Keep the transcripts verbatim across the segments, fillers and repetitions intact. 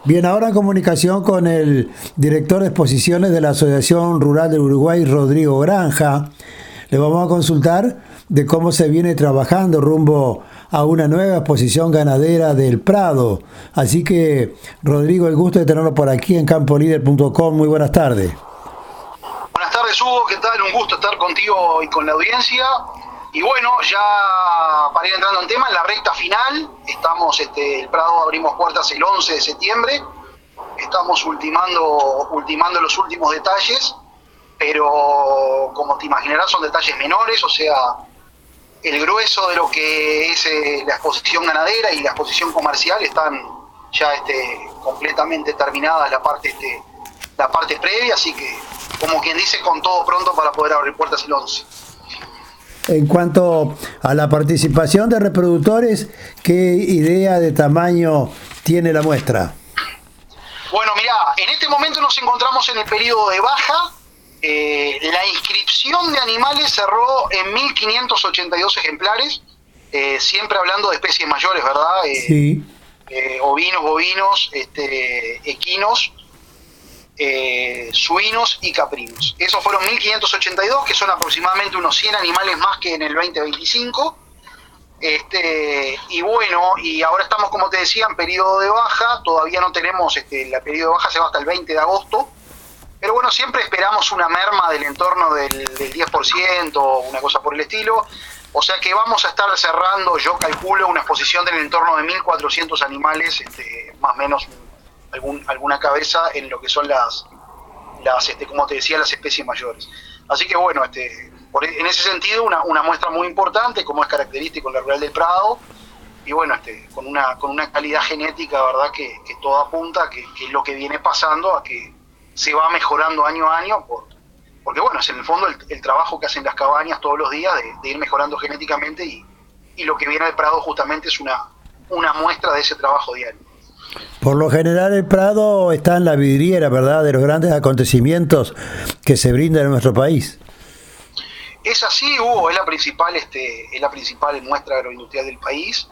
Bien, ahora en comunicación con el director de exposiciones de la Asociación Rural del Uruguay, Rodrigo Granja. Le vamos a consultar de cómo se viene trabajando rumbo a una nueva exposición ganadera del Prado. Así que, Rodrigo, el gusto de tenerlo por aquí en campo líder punto com. Muy buenas tardes. Buenas tardes, Hugo. ¿Qué tal? Un gusto estar contigo y con la audiencia. Y bueno, ya para ir entrando en tema, en la recta final, estamos, este, el Prado abrimos puertas el once de septiembre, estamos ultimando, ultimando los últimos detalles, pero como te imaginarás son detalles menores, o sea, el grueso de lo que es eh, la exposición ganadera y la exposición comercial están ya este, completamente terminadas la parte, este, la parte previa, así que como quien dice, con todo pronto para poder abrir puertas el once. En cuanto a la participación de reproductores, ¿qué idea de tamaño tiene la muestra? Bueno, mirá, en este momento nos encontramos en el periodo de baja. Eh, la inscripción de animales cerró en mil quinientos ochenta y dos ejemplares, eh, siempre hablando de especies mayores, ¿verdad? Eh, sí. Eh, ovinos, bovinos, este, equinos, Eh, suinos y caprinos. Esos fueron mil quinientos ochenta y dos, que son aproximadamente unos cien animales más que en el veinte veinticinco. Este, y bueno, y ahora estamos, como te decía, en periodo de baja. Todavía no tenemos, este, la periodo de baja se va hasta el veinte de agosto. Pero bueno, siempre esperamos una merma del entorno del, del diez por ciento, una cosa por el estilo. O sea que vamos a estar cerrando, yo calculo, una exposición del entorno de mil cuatrocientos animales, este, más o menos Algún, alguna cabeza en lo que son las, las este, como te decía, las especies mayores. Así que bueno, este, por, en ese sentido una, una muestra muy importante, como es característico en la Rural del Prado, y bueno, este, con una con una calidad genética, verdad, que, que todo apunta, que, que es lo que viene pasando, a que se va mejorando año a año, por, porque bueno, es en el fondo el, el trabajo que hacen las cabañas todos los días de, de ir mejorando genéticamente, y, y lo que viene del Prado justamente es una, una muestra de ese trabajo diario. Por lo general el Prado está en la vidriera, ¿verdad?, de los grandes acontecimientos que se brindan en nuestro país. Es así, Hugo, es la principal, este, es la principal muestra agroindustrial del país.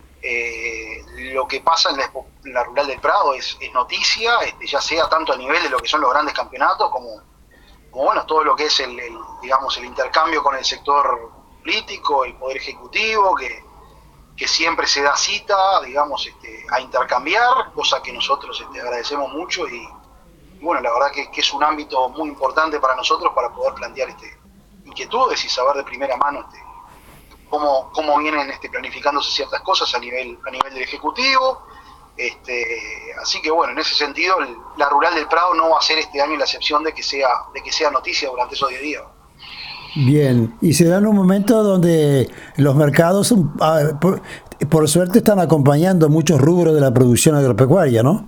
Eh, lo que pasa en la, en la Rural del Prado es, es noticia, este, ya sea tanto a nivel de lo que son los grandes campeonatos, como, como bueno, todo lo que es el, el, digamos, el intercambio con el sector político, el poder ejecutivo, que que siempre se da cita, digamos, este, a intercambiar, cosa que nosotros este, agradecemos mucho, y, y bueno, la verdad que, que es un ámbito muy importante para nosotros para poder plantear este, inquietudes y saber de primera mano este, cómo, cómo vienen este, planificándose ciertas cosas a nivel, a nivel del Ejecutivo. Este, así que bueno, en ese sentido, el, la Rural del Prado no va a ser este año la excepción de que sea, de que sea noticia durante esos diez días. Bien, y se da en un momento donde los mercados, por, por suerte, están acompañando muchos rubros de la producción agropecuaria, ¿no?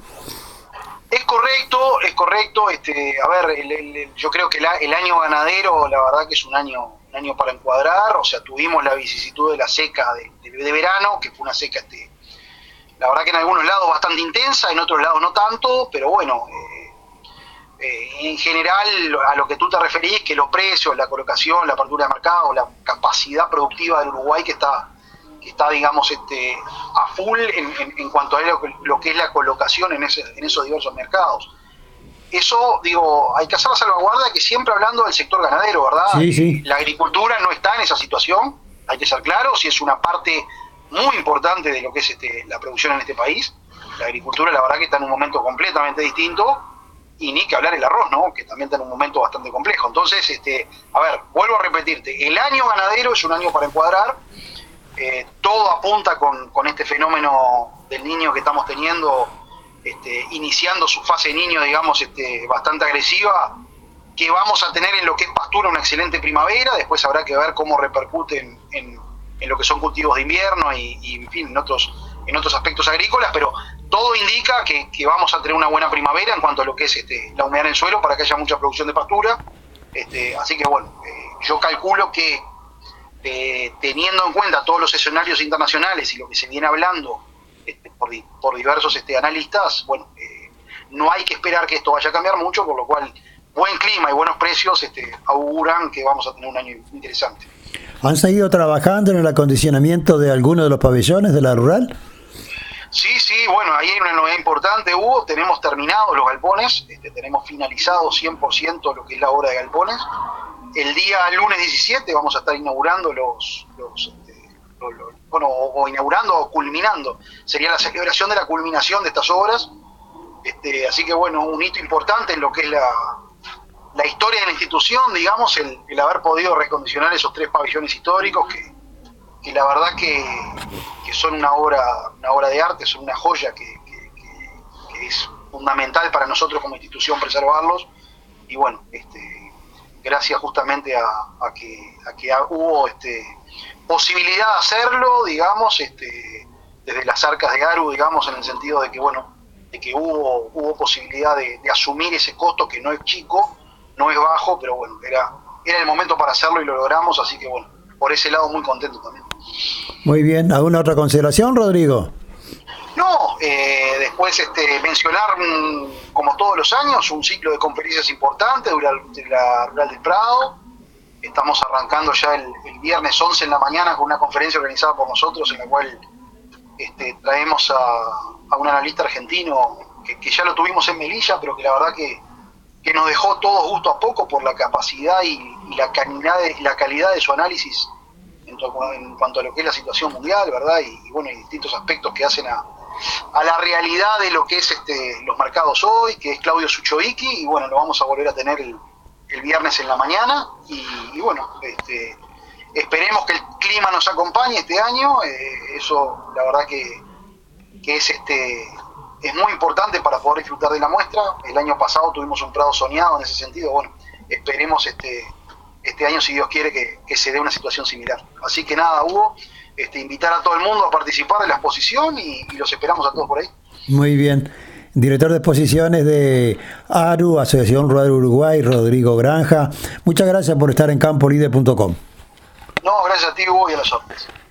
Es correcto, es correcto. Este, a ver, el, el, yo creo que la, el año ganadero, la verdad que es un año, un año para encuadrar. O sea, tuvimos la vicisitud de la seca de, de, de verano, que fue una seca, este, la verdad que en algunos lados bastante intensa, en otros lados no tanto, pero bueno. Eh, Eh, en general, a lo que tú te referís, que los precios, la colocación, la apertura de mercado, la capacidad productiva del Uruguay que está, que está digamos, este, a full en, en, en cuanto a lo que, lo que es la colocación en, ese, en esos diversos mercados. Eso, digo, hay que hacer la salvaguarda que siempre hablando del sector ganadero, ¿verdad? Sí, sí. La agricultura no está en esa situación, hay que ser claros, y es una parte muy importante de lo que es este, la producción en este país. La agricultura, la verdad que está en un momento completamente distinto. Y ni que hablar el arroz, ¿no?, que también está en un momento bastante complejo. Entonces, este, a ver, vuelvo a repetirte, el año ganadero es un año para encuadrar, eh, todo apunta con, con este fenómeno del niño que estamos teniendo, este, iniciando su fase de niño, digamos, este, bastante agresiva, que vamos a tener en lo que es pastura una excelente primavera. Después habrá que ver cómo repercute en, en, en lo que son cultivos de invierno y, y en fin, en otros, en otros aspectos agrícolas, pero todo indica que, que vamos a tener una buena primavera en cuanto a lo que es este, la humedad en el suelo, para que haya mucha producción de pastura. Este, así que bueno, eh, yo calculo que eh, teniendo en cuenta todos los escenarios internacionales y lo que se viene hablando este, por, por diversos este, analistas, bueno, eh, no hay que esperar que esto vaya a cambiar mucho, por lo cual buen clima y buenos precios este, auguran que vamos a tener un año interesante. ¿Han seguido trabajando en el acondicionamiento de algunos de los pabellones de la Rural? Sí, sí, bueno, ahí hay una novedad importante, Hugo. Tenemos terminados los galpones, este, tenemos finalizado cien por ciento lo que es la obra de galpones. El día lunes diecisiete vamos a estar inaugurando los, los, este, los, los bueno, o, o inaugurando o culminando. Sería la celebración de la culminación de estas obras. Este, así que bueno, un hito importante en lo que es la, la historia de la institución, digamos, el, el haber podido recondicionar esos tres pabellones históricos que, que la verdad que, que son una obra, una obra de arte, son una joya que, que, que, que es fundamental para nosotros como institución preservarlos. Y bueno, este, gracias justamente a, a que, a que hubo este, posibilidad de hacerlo, digamos, este, desde las arcas de Aru, digamos, en el sentido de que, bueno, de que hubo, hubo posibilidad de, de asumir ese costo que no es chico, no es bajo, pero bueno, era, era el momento para hacerlo y lo logramos, así que bueno, por ese lado muy contento también. Muy bien, ¿alguna otra consideración, Rodrigo? No, eh, después este, mencionar, como todos los años, un ciclo de conferencias importantes de la Rural del Prado. Estamos arrancando ya el, el viernes once en la mañana con una conferencia organizada por nosotros en la cual este, traemos a, a un analista argentino que, que ya lo tuvimos en Melilla, pero que la verdad que, que nos dejó todo gusto a poco por la capacidad y, y la, calidad de, la calidad de su análisis en, to, en cuanto a lo que es la situación mundial, ¿verdad? Y, y bueno, y distintos aspectos que hacen a, a la realidad de lo que es este, los mercados hoy, que es Claudio Suchovicki, y bueno, lo vamos a volver a tener el, el viernes en la mañana, y, y bueno, este, esperemos que el clima nos acompañe este año, eh, eso la verdad que, que es este es muy importante para poder disfrutar de la muestra. El año pasado tuvimos un Prado soñado en ese sentido, bueno, esperemos este este año, si Dios quiere, que, que se dé una situación similar. Así que nada, Hugo, este, invitar a todo el mundo a participar de la exposición y, y los esperamos a todos por ahí. Muy bien. Director de exposiciones de ARU, Asociación Rural Uruguay, Rodrigo Granja. Muchas gracias por estar en campo líder punto com. No, gracias a ti, Hugo, y a los otros.